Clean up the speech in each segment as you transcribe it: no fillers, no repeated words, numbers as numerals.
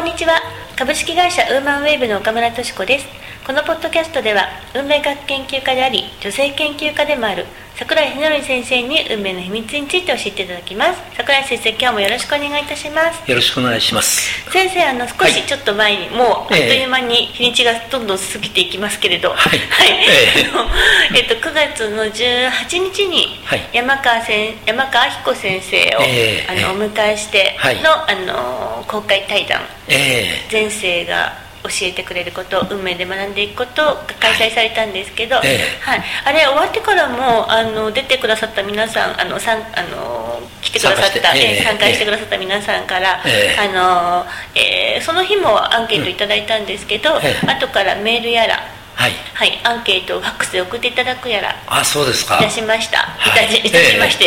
んにちは。株式会社ウーマンウェーブの岡村敏子です。このポッドキャストでは運命学研究家であり女性研究家でもある櫻井秀則先生に運命の秘密について教えていただきます。櫻井先生、今日もよろしくお願いいたします。 よろしくお願いします。 先生、少しちょっと前に、もうあっという間に日にちがどんどん過ぎていきますけれど、9月の18日に山川明子先生を、お迎えしての、公開対談、前世が教えてくれること、運命で学んでいくことが開催されたんですけど、あれ終わってからも出てくださった皆さん、来てくださった参加してくださった皆さんから、その日もアンケートいただいたんですけど、後からメールやらアンケートをファックスで送っていただくやら、 そうですか、 いたしました。いたしまして、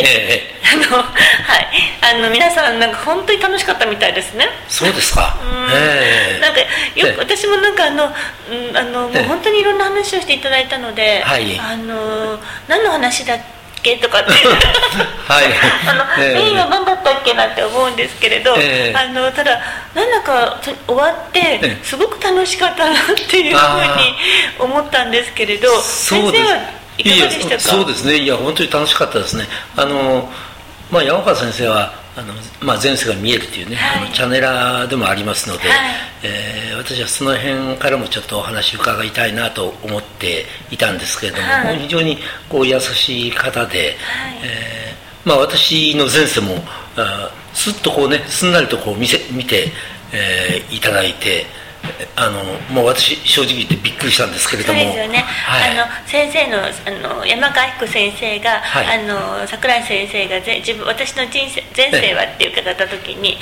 皆さんなんか本当に楽しかったみたいですね。 そうですか。 なんかよく私もなんかもう本当にいろんな話をしていただいたので、何の話だっけとかってメインは何だったっけなって思うんですけれど、ただなんだか終わってすごく楽しかったなっていうふうに思ったんですけれど、先生はいかがでしたか？ そうですね、いや本当に楽しかったですね。山川先生は前世が見えるというね、チャネラーでもありますので、私はその辺からもちょっとお話を伺いたいなと思っていたんですけれども、非常に優しい方で、私の前世もすっとすんなりと見て、いただいて、もう私正直言ってびっくりしたんですけれども。 そうですよね、先生の山川彦先生が、櫻井先生が私の人生前世はって伺った時に、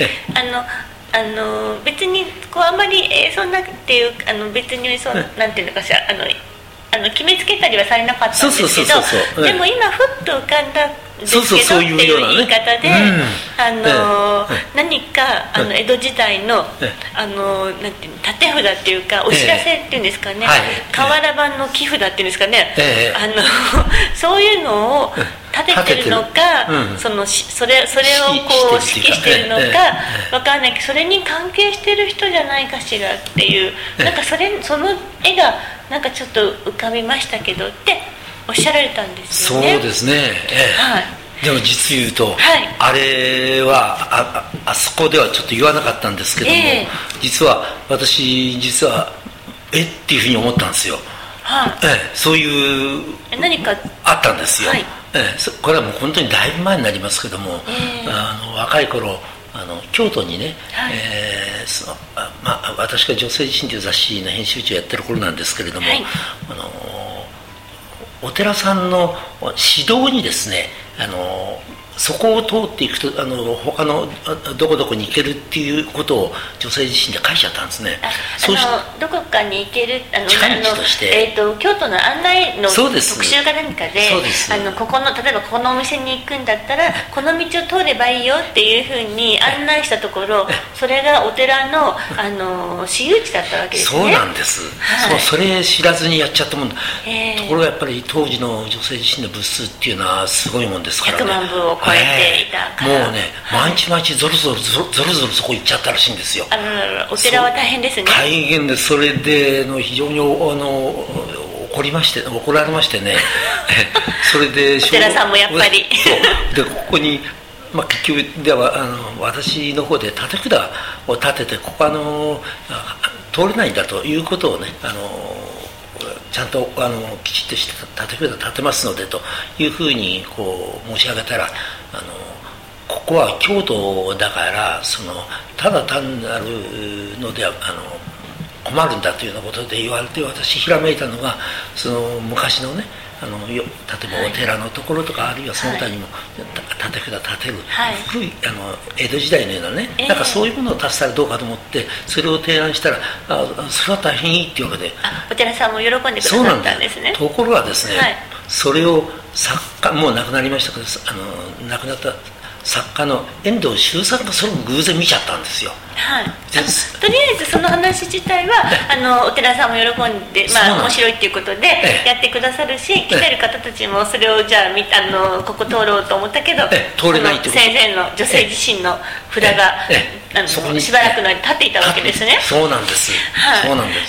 別にあんまりそんなっていう別になんていうのかしら、決めつけたりはされなかったんですけど、でも今ふっと浮かんだんですけどっていう言い方で、何か江戸時代のなんていうの、立て札っていうかお知らせっていうんですかね、瓦版の木札っていうんですかね、そういうのを立ててるのか、それを指揮してるのか分からないけど、それに関係してる人じゃないかしらっていう、なんかその絵がなんかちょっと浮かびましたけどっておっしゃられたんですよね。 そうですね、でも実言うと、あれはあそこではちょっと言わなかったんですけども、私っていうふうに思ったんですよ。そういう何かあったんですよ。これはもう本当にだいぶ前になりますけども、若い頃京都にね、私が女性自身という雑誌の編集長をやってる頃なんですけれども、お寺さんの指導にですね、そこを通っていくと他のどこどこに行けるっていうことを女性自身で書いちゃったんですね。 どこかに行ける近道として、 京都の案内の特集か何かで、例えばここのお店に行くんだったらこの道を通ればいいよっていうふうに案内したところ、それがお寺の私有地だったわけですね。 そうなんです、それ知らずにやっちゃったもんだ。ところがやっぱり当時の女性自身の部数っていうのはすごいもんですからね。 100万部を超えていたから、 もうね、毎日ゾロゾロそこ行っちゃったらしいんですよ。 お寺は大変ですね。 大変で、それで非常に怒られましてねそれでお寺さんもやっぱりでここに、結局では私の方で立て札を立てて、ここ通れないんだということをね、ちゃんときちっとした立て札立てますのでというふうに申し上げたら、ここは京都だからただ単なるのでは困るんだというようなことで言われて、私ひらめいたのが昔のね、例えばお寺のところとか、あるいはその他にも立て札立てる、古い江戸時代のようなね、なんかそういうものを足したらどうかと思って、それを提案したら、それは大変いいっていうわけで、 お寺さんも喜んでくださったんですね。 ところがですね、それをもう亡くなりましたけど、亡くなった作家の遠藤周さんがそれを偶然見ちゃったんですよ。 とりあえずその話自体はお寺さんも喜んで、面白いっていうことでやってくださるし、来てる方たちもそれをじゃあここ通ろうと思ったけど、 通れないってこと、 先生の女性自身の札がしばらくの間立っていたわけですね。 そうなんです、はい、そうなんです。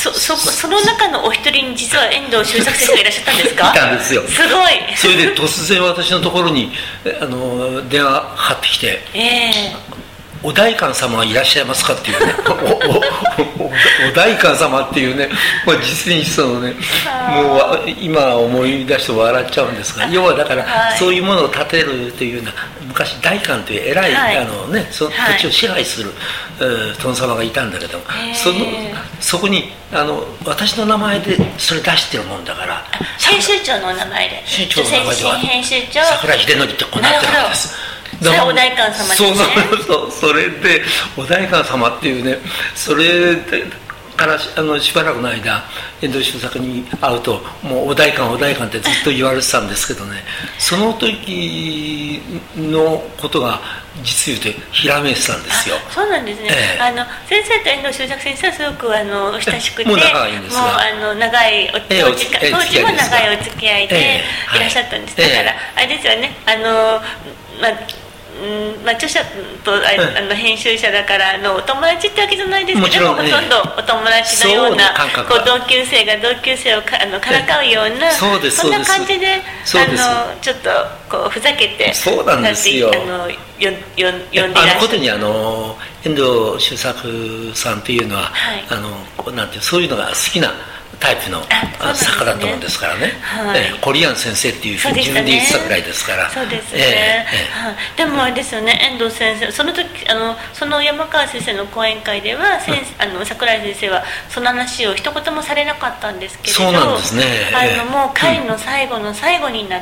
その中のお一人に実は遠藤周作先生がいらっしゃったんですか？ いたんですよ。 すごい。 それで突然私のところに電話かかってきて、お代官様はいらっしゃいますかっていうねお代官様っていうね、実にそのね、もう今思い出して笑っちゃうんですが、要はだから、そういうものを建てるというような、昔代官という偉い、その土地を支配する、殿様がいたんだけども、そこに私の名前でそれ出してるもんだから、 編集長の名前で、 編集長の名前では編集長桜井秀則ってこうなってるわけです。 それはお代官様ですね。 それでお代官様っていうね、それからしばらくの間遠藤周作に会うと、もうお代官ってずっと言われてたんですけどね、その時のことが実言うてひらめいてたんですよ。 そうなんですね、先生と遠藤周作先生はすごく親しくて、 もう長いんですが、 もう長い当時も長いお付き合いでいらっしゃったんです。だからあれですよね、著者と編集者だからお友達ってわけじゃないですけど、ほとんどお友達のような、同級生が同級生をからかうような、そんな感じでちょっとこうふざけて、 そうなんですよ、 呼んでいらっしゃる。 ことに遠藤周作さんというのは、なんていう、そういうのが好きなタイプの作家だと思うんですからね、コリアン先生っていうふうに自分で言ってたぐらいですから。 そうですね、でもあれですよね、遠藤先生、その時その山川先生の講演会では桜井先生はその話を一言もされなかったんですけれど、 そうなんですね、 もう会の最後の最後になって、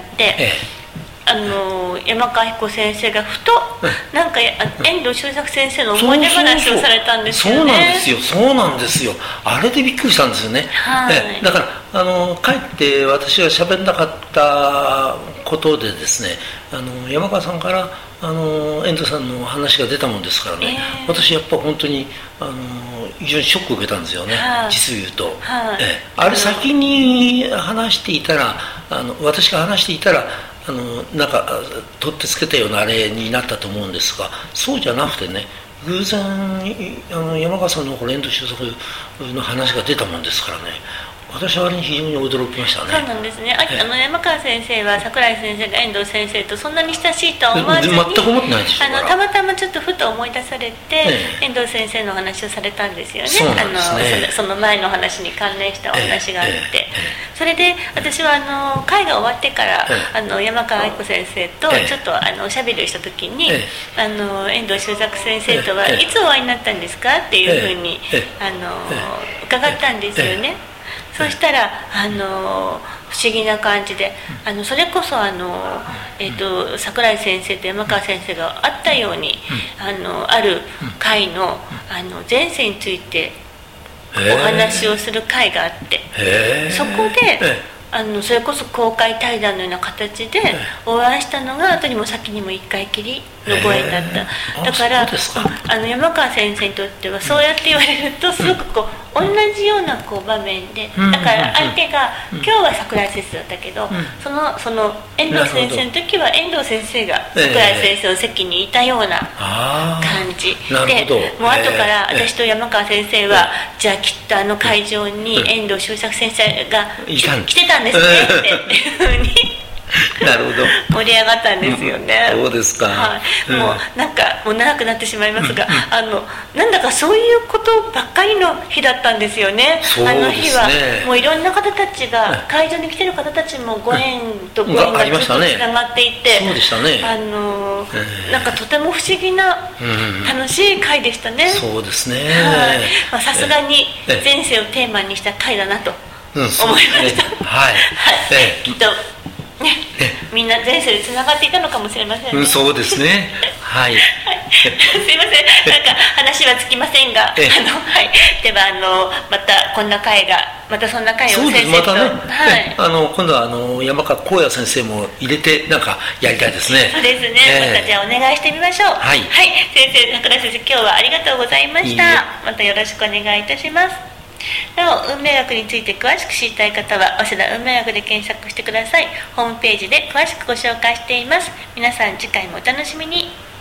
山川彦先生がふとなんか遠藤周作先生の思い出話をされたんですよね。 そうなんですよ、あれでびっくりしたんですよね、だからかえって私が喋んなかったことでですね、山川さんから遠藤さんの話が出たもんですからね、私やっぱ本当に非常にショックを受けたんですよね、実を言うと、あれ先に話していたら、私が話していたらなんか取ってつけたようなあれになったと思うんですが、そうじゃなくてね、偶然山川さんの遠藤周作の話が出たもんですからね、私はあれに非常に驚きましたね。 そうなんですね。山川先生は桜井先生が遠藤先生とそんなに親しいとは思わずに、 全く思ってないですよ。 たまたまちょっとふと思い出されて、遠藤先生の話をされたんですよね。その前の話に関連したお話があって、それで私は会が終わってから山川愛子先生とちょっとおしゃべりをした時に、遠藤周作先生とはいつお会いになったんですかっていうふうに伺ったんですよね。そしたら不思議な感じでそれこそ桜井先生と山川先生があったように、ある会の前世についてお話をする会があって、そこでそれこそ公開対談のような形でお会いしたのが後にも先にも一回きりのご縁だった。だから山川先生にとってはそうやって言われるとすごく同じような場面で、だから相手が今日は桜井先生だったけど、その遠藤先生の時は遠藤先生が桜井先生の席にいたような感じで、もう後から私と山川先生はじゃあきっと会場に遠藤周作先生が来てたんですねっていうふうになるほど、 盛り上がったんですよね。 そうですか、 もうなんかもう長くなってしまいますが、なんだかそういうことばっかりの日だったんですよね。あの日はもういろんな方たちが、会場に来てる方たちもご縁とご縁がずっとつながっていて、 そうでしたね、 なんかとても不思議な楽しい会でしたね。 そうですね、 さすがに前世をテーマにした会だなと思いました。きっとみんな前世でつながっていたのかもしれませんね。 そうですね、はい、 すいません、なんか話はつきませんが、ではまたこんな会が、またそんな会を先生と、 今度は山川光也先生も入れてなんかやりたいですね。 そうですね、またじゃあお願いしてみましょう。はい、先生、桜井先生、今日はありがとうございました。またよろしくお願いいたします。なお、運命学について詳しく知りたい方は早稲田運命学で検索してください。ホームページで詳しくご紹介しています。皆さん次回もお楽しみに。